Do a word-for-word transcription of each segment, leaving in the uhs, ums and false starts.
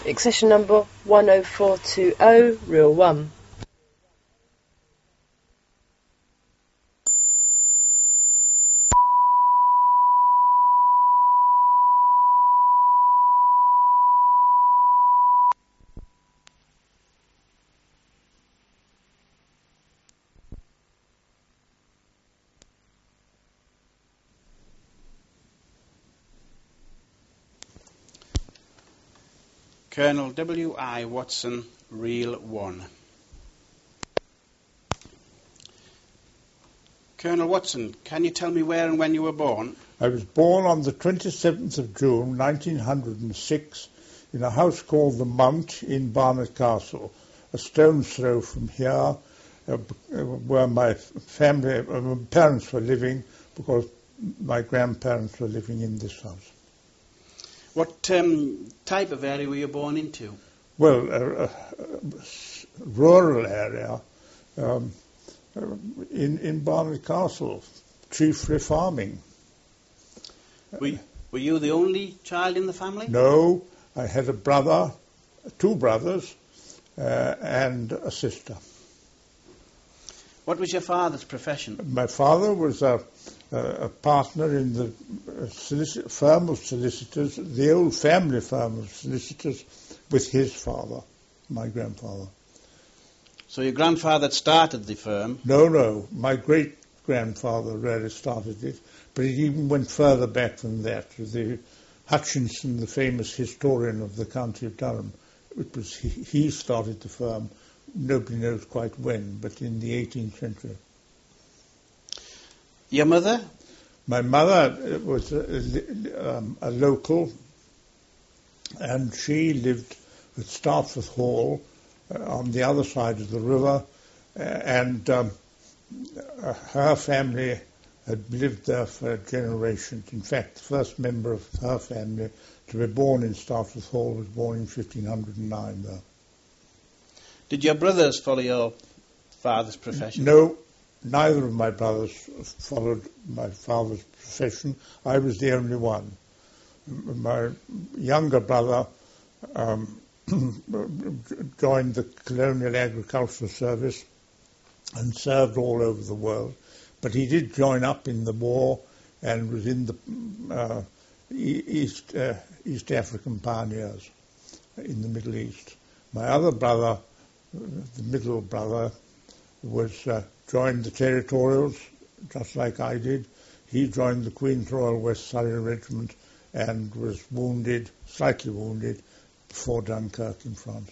Accession number one oh four two oh, reel one. Colonel W I Watson, reel one. Colonel Watson, can you tell me where and when you were born? I was born on the twenty-seventh of June, nineteen oh six, in a house called The Mount in Barnard Castle, a stone's throw from here, uh, where my family, uh, my parents were living, because my grandparents were living in this house. What um, type of area were you born into? Well, a, a, a rural area um, in, in Barnard Castle, chiefly farming. Were, were you the only child in the family? No, I had a brother, two brothers, uh, and a sister. What was your father's profession? My father was a, a, a partner in the solic- firm of solicitors, the old family firm of solicitors, with his father, my grandfather. So your grandfather started the firm? No, no, my great-grandfather really started it, but it even went further back than that. The Hutchinson, the famous historian of the county of Durham, it was he, he started the firm. Nobody knows quite when, but in the eighteenth century. Your mother? My mother was a, um, a local, and she lived at Startforth Hall uh, on the other side of the river, uh, and um, uh, her family had lived there for generations. In fact, the first member of her family to be born in Startforth Hall was born in fifteen oh nine there. Did your brothers follow your father's profession? No, neither of my brothers followed my father's profession. I was the only one. My younger brother um, joined the Colonial Agricultural Service and served all over the world, but he did join up in the war and was in the uh, East, uh, East African pioneers in the Middle East. My other brother, the middle brother, was uh, joined the Territorials, just like I did. He joined the Queen's Royal West Surrey Regiment and was wounded, slightly wounded, before Dunkirk in France.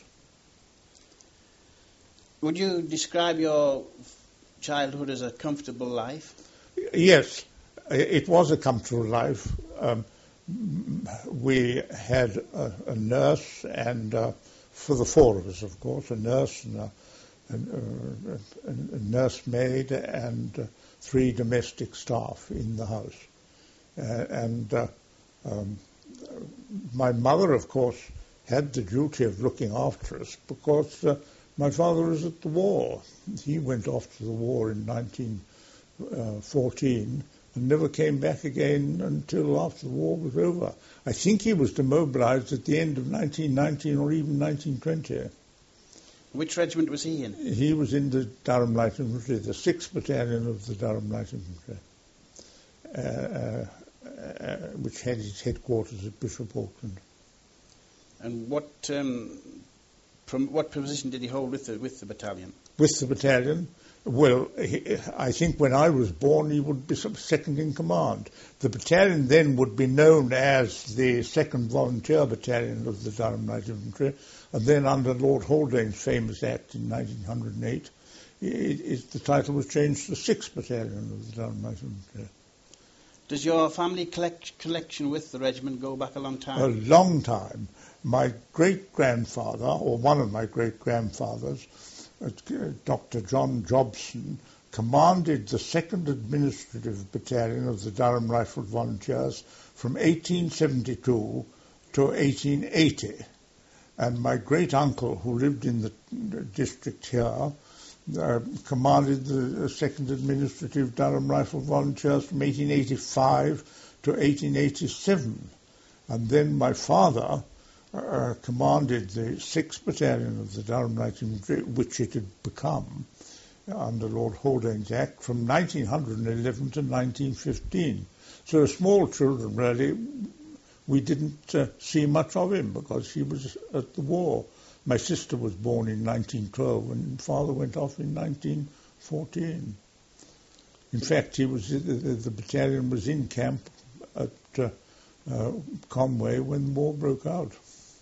Would you describe your childhood as a comfortable life? Yes, it was a comfortable life. Um, we had a, a nurse and... Uh, for the four of us, of course, a nurse and a, a, a, a nursemaid and uh, three domestic staff in the house. Uh, and uh, um, my mother, of course, had the duty of looking after us because uh, my father was at the war. He went off to the war in nineteen fourteen and never came back again until after the war was over. I think he was demobilised at the end of nineteen nineteen or even nineteen twenty. Which regiment was he in? He was in the Durham Light Infantry, the sixth Battalion of the Durham Light Infantry, uh, uh, uh, which had its headquarters at Bishop Auckland. And what um, from what position did he hold with the, with the battalion? With the battalion? Well, he, I think when I was born he would be second in command. The battalion then would be known as the second Volunteer Battalion of the Durham Light Infantry, and then under Lord Haldane's famous act in nineteen oh eight, it, it, the title was changed to the sixth Battalion of the Durham Light Infantry. Does your family collect, collection with the regiment go back a long time? A long time. My great-grandfather, or one of my great-grandfathers, Doctor John Jobson, commanded the second Administrative Battalion of the Durham Rifle Volunteers from eighteen seventy-two to eighteen eighty. And my great-uncle, who lived in the district here, uh, commanded the second Administrative Durham Rifle Volunteers from eighteen eighty-five to eighteen eighty-seven. And then my father uh, commanded the sixth Battalion of the Durham Light Infantry, which it had become under Lord Haldane's Act from nineteen eleven to nineteen fifteen. So as small children, really, we didn't uh, see much of him because he was at the war. My sister was born in nineteen twelve and father went off in nineteen fourteen. In fact, he was the, the, the battalion was in camp at uh, uh, Conway when the war broke out.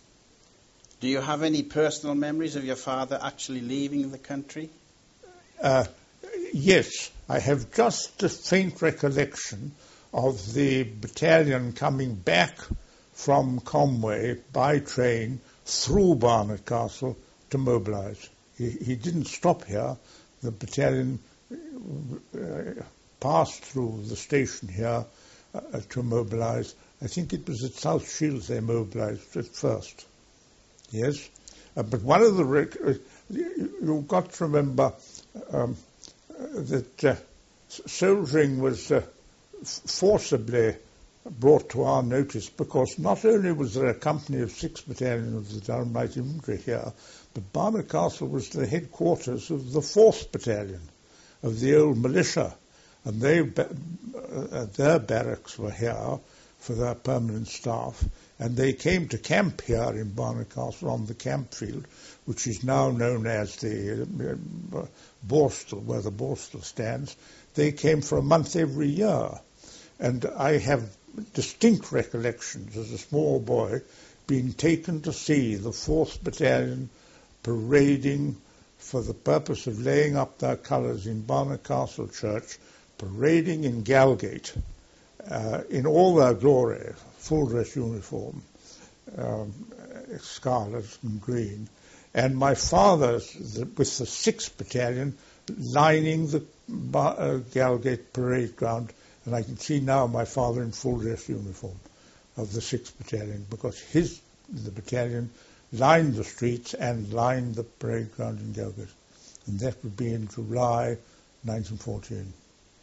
Do you have any personal memories of your father actually leaving the country? Uh, yes, I have just a faint recollection of the battalion coming back from Conway by train through Barnard Castle to mobilise. He, he didn't stop here. The battalion uh, passed through the station here uh, to mobilise. I think it was at South Shields they mobilised at first. Yes, uh, but one of the rec- uh, you've got to remember um, that uh, soldiering was uh, forcibly brought to our notice because not only was there a company of sixth Battalion of the Durham Light Infantry here, but Barnard Castle was the headquarters of the fourth Battalion of the old militia, and they uh, their barracks were here for their permanent staff, and they came to camp here in Barnard Castle on the camp field, which is now known as the uh, Borstal, where the Borstal stands. They came for a month every year, and I have distinct recollections as a small boy being taken to see the fourth Battalion parading for the purpose of laying up their colours in Barnard Castle Church, parading in Galgate uh, in all their glory, full dress uniform, um, scarlet and green, and my father the, with the sixth Battalion lining the uh, Galgate parade ground. And I can see now my father in full dress uniform of the sixth Battalion because his the battalion lined the streets and lined the parade ground in Galgate. And that would be in July nineteen fourteen.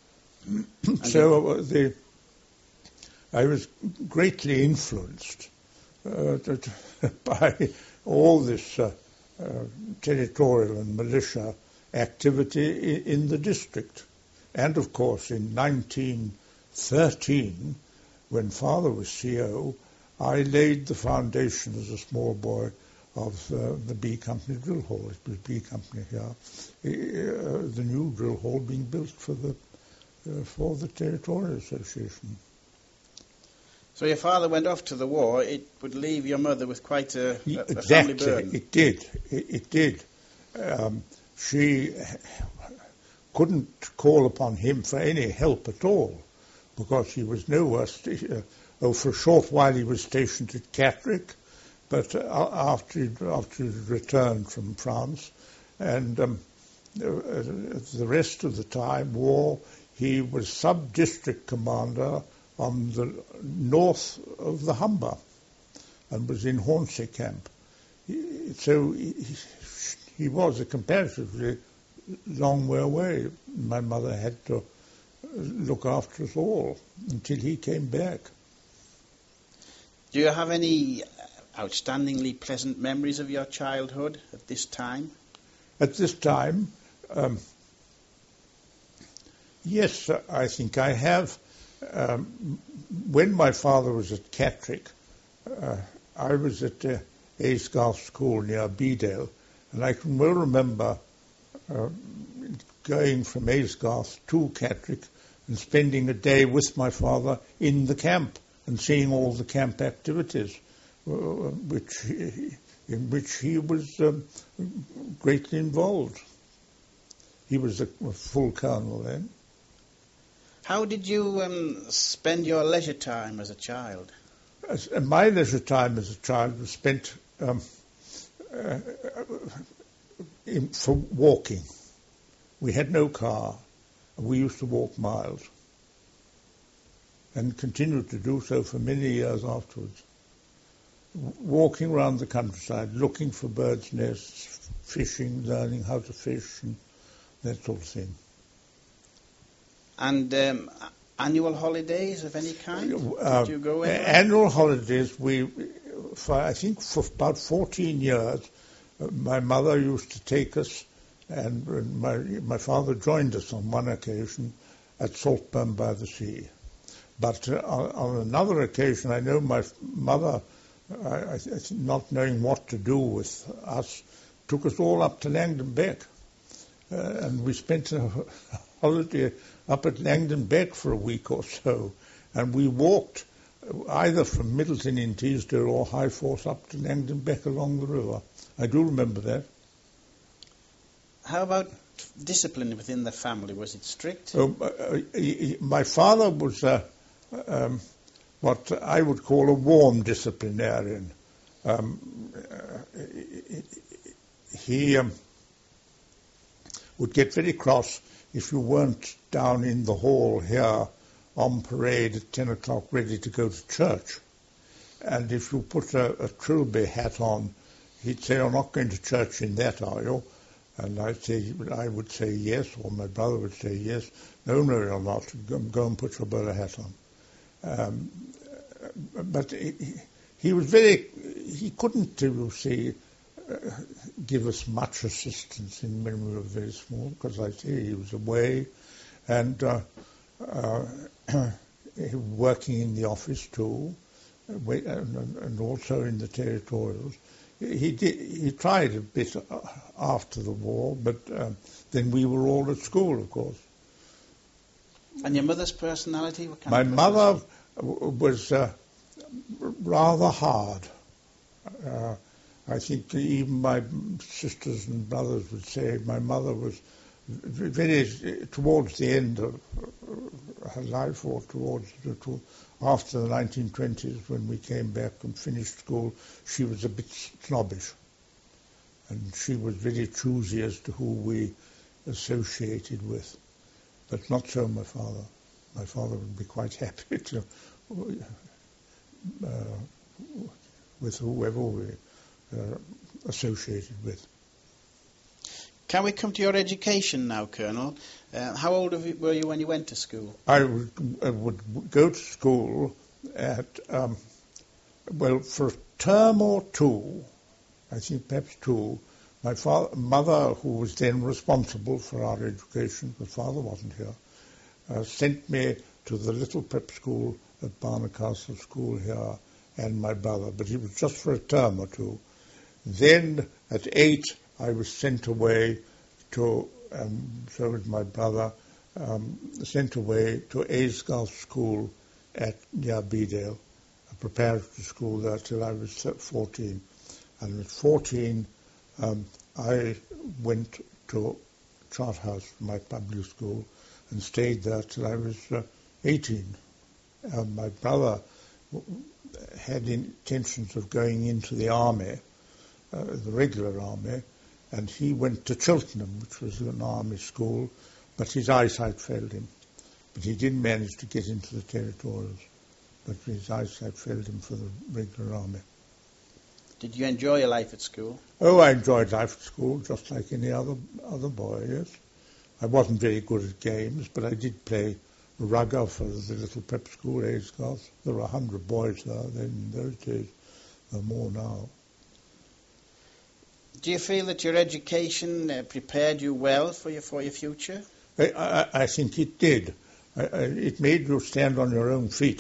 So uh, the, I was greatly influenced uh, by all this uh, uh, territorial and militia activity in, in the district. And, of course, in nineteen thirteen, when Father was C O, I laid the foundation as a small boy of uh, the B Company drill hall. It was B Company here. Uh, the new drill hall being built for the uh, for the Territorial Association. So your father went off to the war. It would leave your mother with quite a, a, exactly. a family burden. It did. It, it did. Um, she couldn't call upon him for any help at all because he was nowhere. St- uh, oh, for a short while he was stationed at Catterick, but uh, after he, after he returned from France, and um, uh, the rest of the time, war, he was sub-district commander on the north of the Humber and was in Hornsey Camp. So he, he was a comparatively long way away. My mother had to look after us all until he came back. Do you have any outstandingly pleasant memories of your childhood at this time? At this time, um, yes, I think I have. Um, when my father was at Catterick, uh, I was at uh, Aysgarth School near Bedale, and I can well remember uh, going from Aysgarth to Catterick and spending a day with my father in the camp and seeing all the camp activities, uh, which he, in which he was um, greatly involved. He was a, a full colonel then. How did you um, spend your leisure time as a child? As, uh, my leisure time as a child was spent um, uh, in, for walking. We had no car, and we used to walk miles, and continued to do so for many years afterwards. W- walking around the countryside, looking for birds' nests, fishing, learning how to fish, and that sort of thing. And um, annual holidays of any kind? Uh, Did you go anywhere? Annual holidays, we for, I think for about fourteen years, uh, my mother used to take us, and uh, my, my father joined us on one occasion at Saltburn by the Sea. But uh, on, on another occasion, I know my mother, I, I, not knowing what to do with us, took us all up to Langdon Beck. Uh, and we spent a holiday up at Langdon Beck for a week or so. And we walked either from Middleton in Teesdale or High Force up to Langdon Beck along the river. I do remember that. How about discipline within the family? Was it strict? Oh, uh, he, he, my father was uh, um, what I would call a warm disciplinarian. Um, uh, he um, would get very cross if you weren't down in the hall here on parade at ten o'clock ready to go to church. And if you put a, a Trilby hat on, he'd say, "You're not going to church in that, are you?" And I'd say, I would say yes, or my brother would say yes. "No, no, you're not. Go, go and put your bowler hat on." Um, but he, he was very, he couldn't, you see, uh, give us much assistance in when we were very small, because I say he was away, and uh, uh, working in the office too, and, and also in the territorials. He did, he tried a bit after the war, but um, then we were all at school, of course. And your mother's personality? What kind My of mother w- was uh, rather hard. Uh, I think even my sisters and brothers would say my mother was very, towards the end of her life, or towards to, after the nineteen twenties, when we came back and finished school, she was a bit snobbish. And she was very choosy as to who we associated with. But not so my father. My father would be quite happy to, uh, with whoever we uh, associated with. Can we come to your education now, Colonel? Uh, how old of you, were you when you went to school? I would, I would go to school at, um, well, for a term or two, I think perhaps two, my father, mother, who was then responsible for our education, because father wasn't here, uh, sent me to the little prep school at Barnard Castle School here, and my brother, but it was just for a term or two. Then at eight, I was sent away to, um, so was my brother, um, sent away to Aysgarth School at near Bedale, a preparatory school there till I was fourteen. And at fourteen, um, I went to Charterhouse, my public school, and stayed there till I was uh, eighteen. Uh, my brother w- had intentions of going into the army, uh, the regular army, and he went to Cheltenham, which was an army school, but his eyesight failed him. But he did manage to get into the territorials, but his eyesight failed him for the regular army. Did you enjoy your life at school? Oh, I enjoyed life at school, just like any other other boy, yes. I wasn't very good at games, but I did play rugger for the little prep school, Aysgarth. There were a hundred boys there then in those days. There are more now. Do you feel that your education uh, prepared you well for your for your future? I, I, I think it did. I, I, it made you stand on your own feet.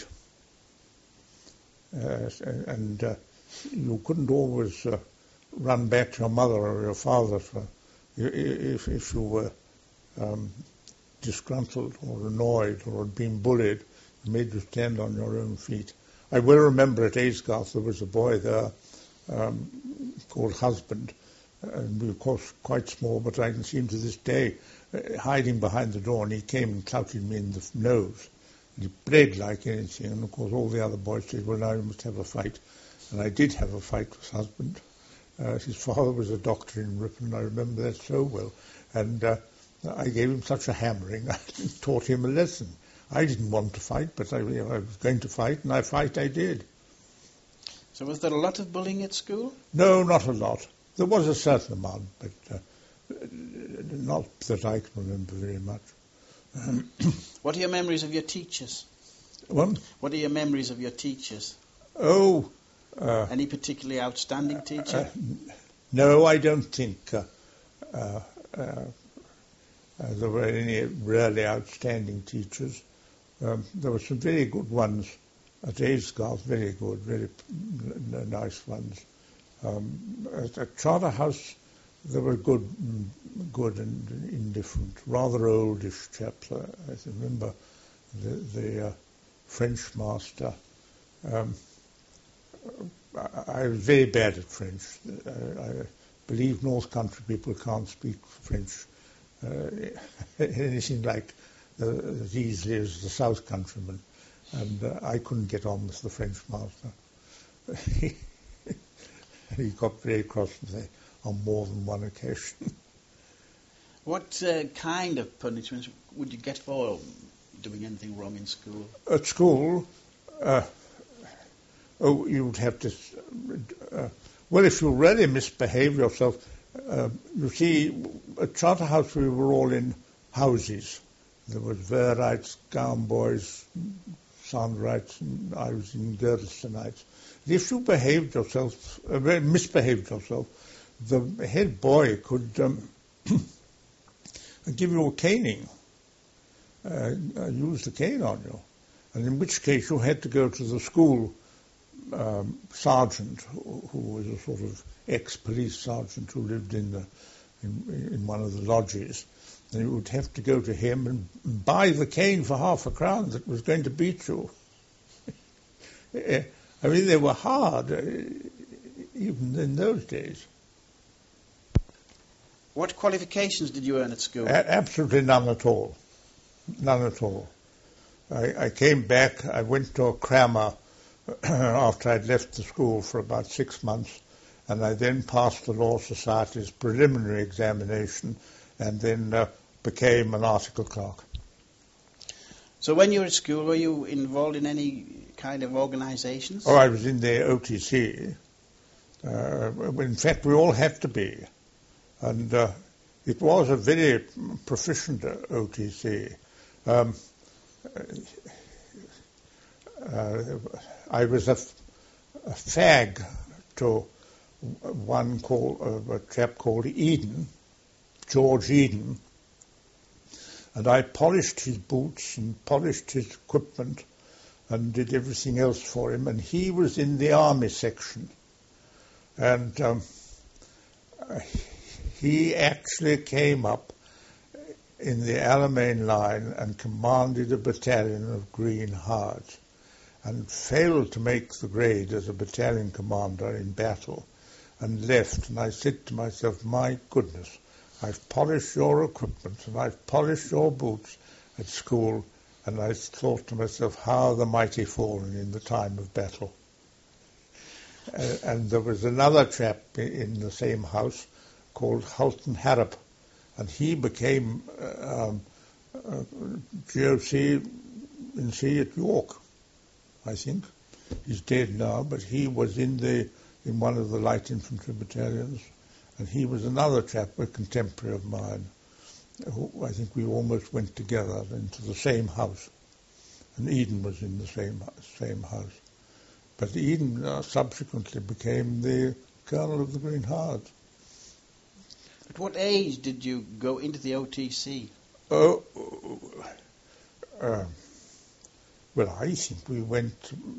Uh, and uh, you couldn't always uh, run back to your mother or your father for, if, if you were um, disgruntled or annoyed or had been bullied. It made you stand on your own feet. I will remember at Aysgarth there was a boy there um, called Husband, and we were of course quite small, but I can see him to this day uh, hiding behind the door, and he came and clouted me in the nose. And he bled like anything, and of course all the other boys said, "Well, now you must have a fight." And I did have a fight with Husband. Uh, his father was a doctor in Ripon, I remember that so well. And uh, I gave him such a hammering, I taught him a lesson. I didn't want to fight, but I, you know, I was going to fight, and I fight I did. So was there a lot of bullying at school? No, not a lot. There was a certain amount, but uh, not that I can remember very much. Um, What are your memories of your teachers? What? What are your memories of your teachers? Oh, Uh, Any particularly outstanding teacher? Uh, no, I don't think uh, uh, uh, uh, there were any really outstanding teachers. Um, there were some very good ones at Aysgarth, very good, very n- nice ones. Um, at, at Charterhouse, there were good, good and indifferent, rather oldish chaps. I, I remember the, the uh, French master. Um, I, I was very bad at French. Uh, I believe North Country people can't speak French uh, anything like uh, as easily as the South Countrymen, and uh, I couldn't get on with the French master. He got very cross with me on more than one occasion. What uh, kind of punishments would you get for doing anything wrong in school? At school, uh, oh, you would have to. Uh, well, if you really misbehave yourself, uh, you see, at Charterhouse we were all in houses. There was Verrites, Gownboys, Soundrights, and I was in Girdlestonites. If you behaved yourself, uh, misbehaved yourself, the head boy could um, give you a caning, uh, use the cane on you, and in which case you had to go to the school um, sergeant, who, who was a sort of ex-police sergeant who lived in the in, in one of the lodges, and you would have to go to him and buy the cane for half a crown that was going to beat you. I mean, they were hard, uh, even in those days. What qualifications did you earn at school? A- absolutely none at all. None at all. I, I came back, I went to a crammer after I'd left the school for about six months, and I then passed the Law Society's preliminary examination and then uh, became an article clerk. So when you were at school, were you involved in any kind of organisations? Oh, I was in the O T C. Uh, in fact, we all had to be. And uh, it was a very proficient O T C. Um, uh, I was a, f- a fag to one called, uh, a chap called Eden, George Eden, and I polished his boots and polished his equipment and did everything else for him, and he was in the army section. And um, he actually came up in the Alamein line and commanded a battalion of Green Hearts and failed to make the grade as a battalion commander in battle and left. And I said to myself, my goodness, I've polished your equipment and I've polished your boots at school, and I thought to myself, how the mighty fallen in the time of battle. Uh, and there was another chap in the same house called Hulton Harrop, and he became uh, um, uh, G O C in C at York, I think. He's dead now, but he was in the in one of the light infantry battalions, and he was another chap, a contemporary of mine, who I think we almost went together into the same house, and Eden was in the same same house. But Eden uh, subsequently became the colonel of the Green Hearts. At what age did you go into the O T C? Oh, uh, well, I think we went,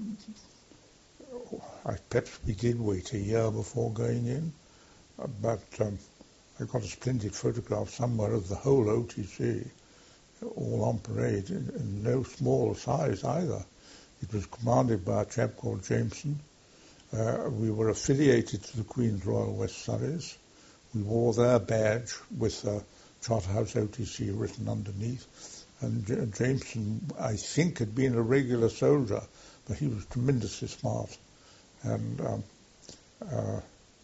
uh, perhaps we did wait a year before going in, uh, but um, I got a splendid photograph somewhere of the whole O T C, all on parade, in, in no small size either. It was commanded by a chap called Jameson. Uh, we were affiliated to the Queen's Royal West Surreys. We wore their badge with uh, Charterhouse O T C written underneath. And J- Jameson, I think, had been a regular soldier, but he was tremendously smart. And um, uh,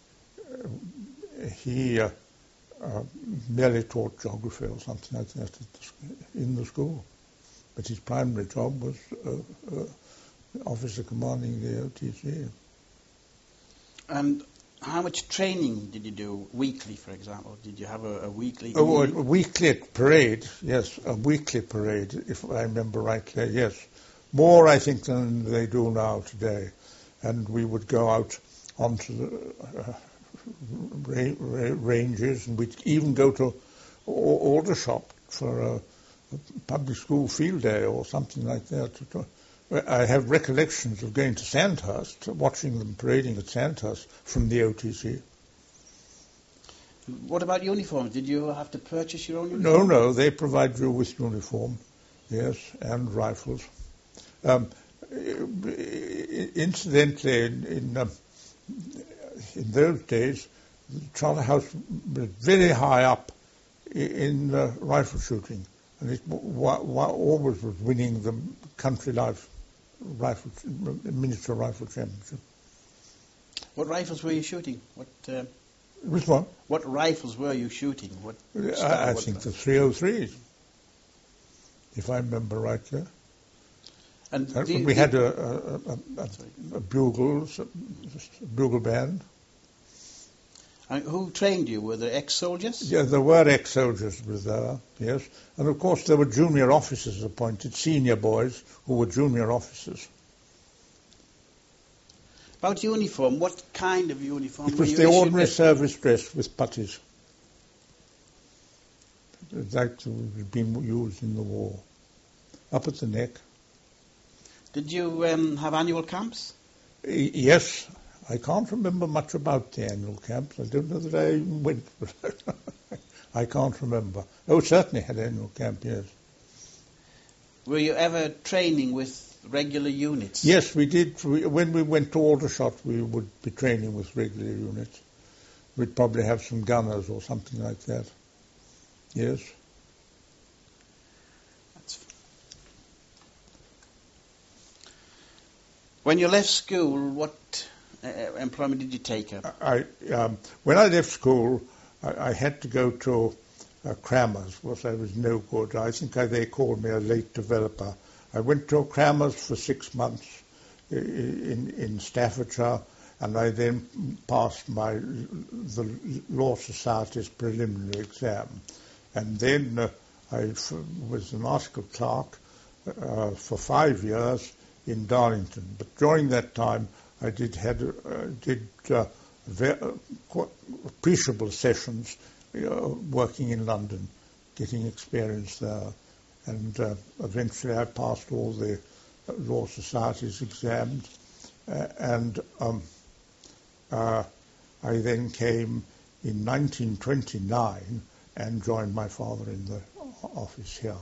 he uh, uh, merely taught geography or something like that in the school. But his primary job was uh, uh, officer commanding the O T C. And how much training did you do weekly, for example? Did you have a, a weekly? Oh, a weekly parade, yes, a weekly parade, if I remember rightly, yes. More, I think, than they do now today. and we would go out onto the uh, ra- ra- ranges, and we'd even go to Aldershot for a, a public school field day or something like that. I have recollections of going to Sandhurst, watching them parading at Sandhurst from the O T C. What about uniforms? Did you have to purchase your own No, uniform? no, they provide you with uniform, yes, and rifles. Um, incidentally, in in, um, in those days, Charterhouse was very high up in uh, rifle shooting, and it w- w- always was winning the country life rifle miniature rifle championship. What rifles were you shooting? What uh, Which one? What rifles were you shooting? What I, style, I what think rifle? the three oh threes, if I remember rightly. And Uh, do you- we do had you- a, a, a, a, a bugles, a bugle band. and who trained you? Were there ex-soldiers? Yeah, there were ex-soldiers with there, yes. And of course there were junior officers appointed, senior boys who were junior officers. About uniform, what kind of uniform It were was you the issued ordinary with? service dress with puttees. That had been used in the war. Up at the neck. Did you um, have annual camps? Y- Yes, I can't remember much about the annual camps. I don't know that I even went, but I can't remember. Oh, certainly had annual camp, yes. Were you ever training with regular units? Yes, we did. We, when we went to Aldershot, we would be training with regular units. We'd probably have some gunners or something like that. Yes. That's... When you left school, what uh, employment did you take up? I, um, when I left school, I, I had to go to uh, Crammers, because I was no good. I think I, they called me a late developer. I went to Crammers for six months i- in, in Staffordshire, and I then passed my the Law Society's preliminary exam. And then uh, I f- was an article clerk uh, for five years in Darlington. But during that time, I did had uh, did uh, ve- uh, quite appreciable sessions uh, working in London, getting experience there, and uh, eventually I passed all the Law Society's exams, uh, and um, uh, I then came in nineteen twenty-nine and joined my father in the office here.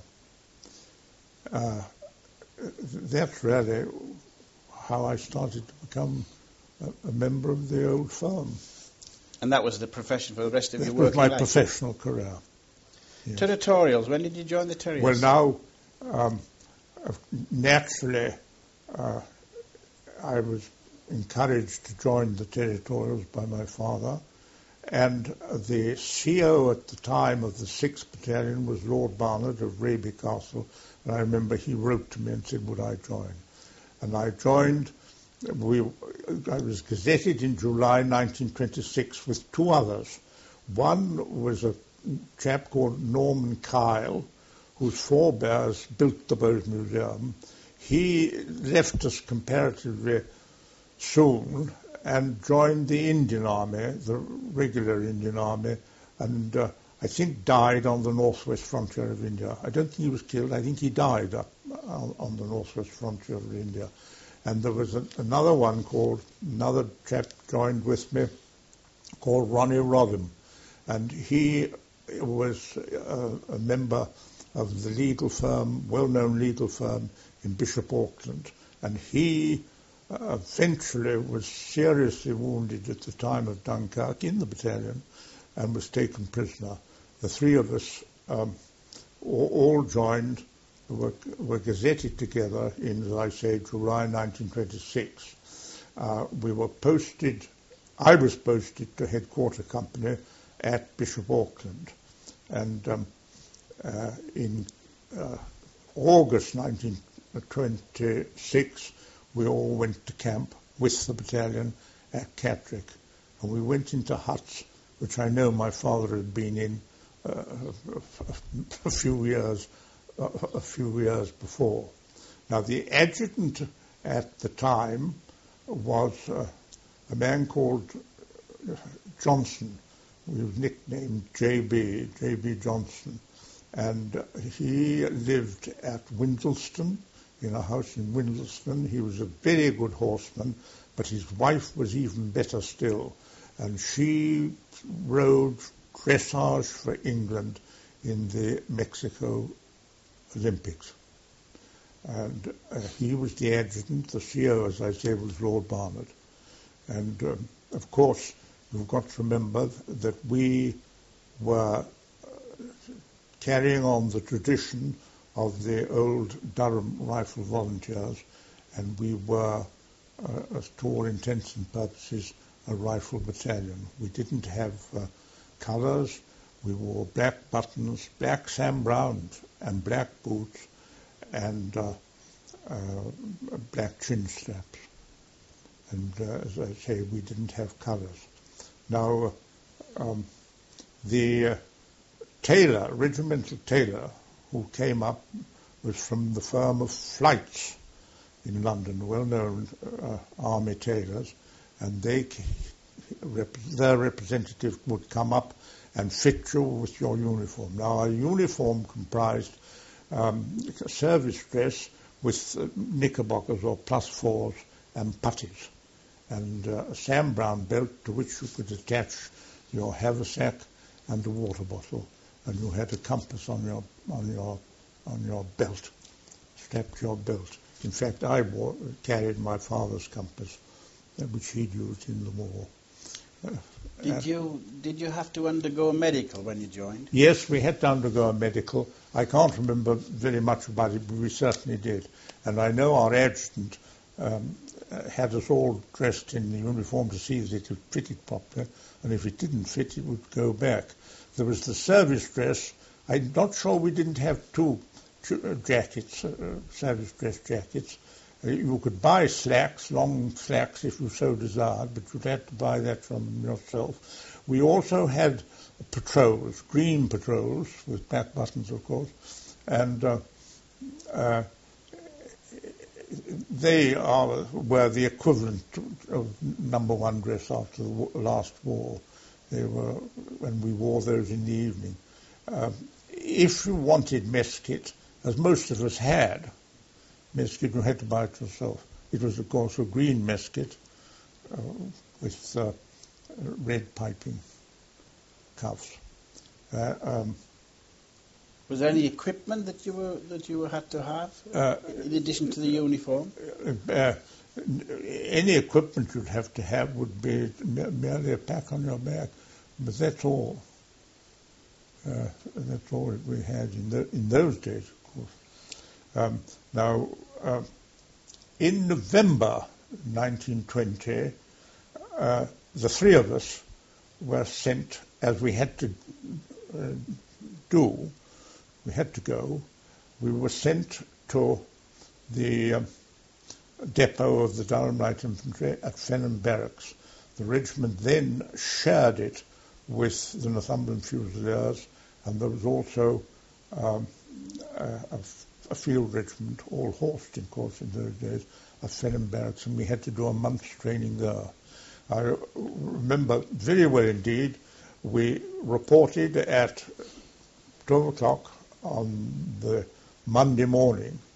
Uh, that's really how I started to become a, a member of the old firm. And that was the profession for the rest of That your was working my life? professional career. Yes. Territorials, when did you join the Terriers? Well, now, um, uh, naturally, uh, I was encouraged to join the Territorials by my father, and the C O at the time of the sixth Battalion was Lord Barnard of Raby Castle, and I remember he wrote to me and said, would I join? And I joined. We, I was gazetted in July nineteen twenty-six with two others. One was a chap called Norman Kyle, whose forebears built the Boat Museum. He left us comparatively soon and joined the Indian Army, the regular Indian Army, and uh, I think died on the northwest frontier of India. I don't think he was killed. I think he died up on, on the northwest frontier of India. And there was a, another one called, another chap joined with me called Ronnie Rodham, and he was uh, a member of the legal firm, well-known legal firm in Bishop Auckland, and he uh, eventually was seriously wounded at the time of Dunkirk in the battalion and was taken prisoner. The three of us um, all, all joined, were, were gazetted together in, as I say, July nineteen twenty-six. Uh, we were posted, I was posted to headquarter company at Bishop Auckland, and um, uh, in uh, August nineteen twenty-six we all went to camp with the battalion at Catterick, and we went into huts which I know my father had been in uh, a, a few years a, a few years before. Now the adjutant at the time was uh, a man called Johnson. He was nicknamed J B, J B Johnson. And uh, he lived at Windleston, in a house in Windleston. He was a very good horseman, but his wife was even better still. And she rode dressage for England in the Mexico Olympics. And uh, he was the adjutant. The C O, as I say, was Lord Barnard. And, um, of course, you've got to remember that we were carrying on the tradition of the old Durham Rifle Volunteers, and we were, uh, to all intents and purposes, a rifle battalion. We didn't have uh, colours. We wore black buttons, black Sam Browns, and black boots, and uh, uh, black chin straps. And uh, as I say, we didn't have colours. Now, um, the uh, tailor, regimental tailor, who came up was from the firm of Flights in London, well-known uh, army tailors, and they, rep- their representative would come up and fit you with your uniform. Now, our uniform comprised um, service dress with uh, knickerbockers or plus fours and puttees, and uh, a Sam Brown belt to which you could attach your haversack and a water bottle, and you had a compass on your on your on your belt, strapped to your belt. In fact, I wore, carried my father's compass, uh, which he'd used in the war. Uh, Did uh, you did you have to undergo a medical when you joined? Yes, we had to undergo a medical. I can't remember very much about it, but we certainly did. And I know our adjutant um, had us all dressed in the uniform to see that it would fit it properly, and if it didn't fit, it would go back. There was the service dress. I'm not sure we didn't have two jackets, uh, service dress jackets. Uh, you could buy slacks, long slacks, if you so desired, but you'd have to buy that from yourself. We also had patrols, green patrols, with black buttons, of course, and uh, uh, they are, were the equivalent of number one dress after the last war. They were, when we wore those in the evening. Um, if you wanted mess kit, as most of us had, mess kit, you had to buy it yourself. It was, of course, a green mess kit uh, with uh, red piping cuffs. Uh, um, Was there any equipment that you were that you had to have uh, in addition to the uniform? Uh, any equipment you'd have to have would be merely a pack on your back, but that's all. Uh, that's all that we had in, the, in those days, of course. Um, now, uh, in November nineteen twenty, uh, the three of us were sent, as we had to uh, do, we had to go, we were sent to the um, depot of the Durham Light Infantry at Fenham Barracks. The regiment then shared it with the Northumberland Fusiliers, and there was also um, a, a field regiment, all horsed, of course, in those days, at Fenham Barracks, and we had to do a month's training there. I remember very well indeed, we reported at twelve o'clock on the Monday morning